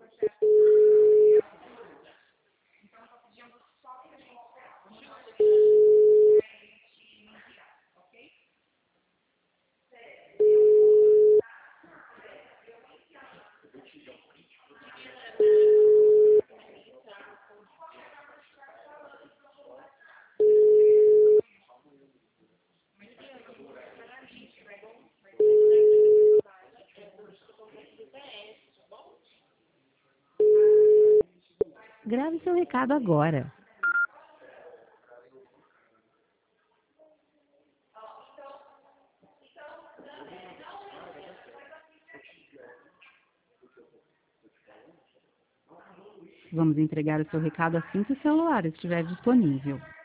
Grave seu recado agora. Vamos entregar o seu recado assim que o celular estiver disponível.